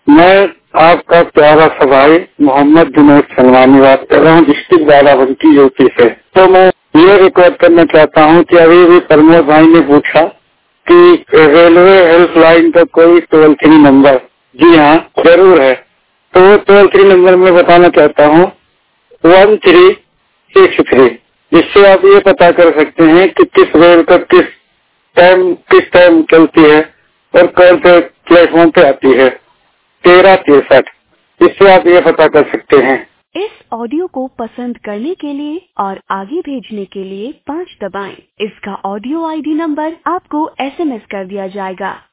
मैं आपका प्यारा सा भाई मोहम्मद जुनैद सलमानी बात कर रहा हूँ, डिस्ट्रिक्ट बाराबंकी यूपी से। तो मैं ये रिक्वेस्ट करना चाहता हूँ कि अभी भी प्रमोद भाई ने पूछा कि रेलवे हेल्पलाइन का कोई टोल फ्री नंबर, जी हाँ जरूर है। तो वो टोल फ्री नंबर मैं बताना चाहता हूँ 1363, जिससे आप ये पता कर सकते हैं कि किस रेल का किस टाइम चलती है और कौन से प्लेटफॉर्म पे आती है। 1363, इससे आप ये पता कर सकते हैं। इस ऑडियो को पसंद करने के लिए और आगे भेजने के लिए 5 दबाएं। इसका ऑडियो आईडी नंबर आपको SMS कर दिया जाएगा।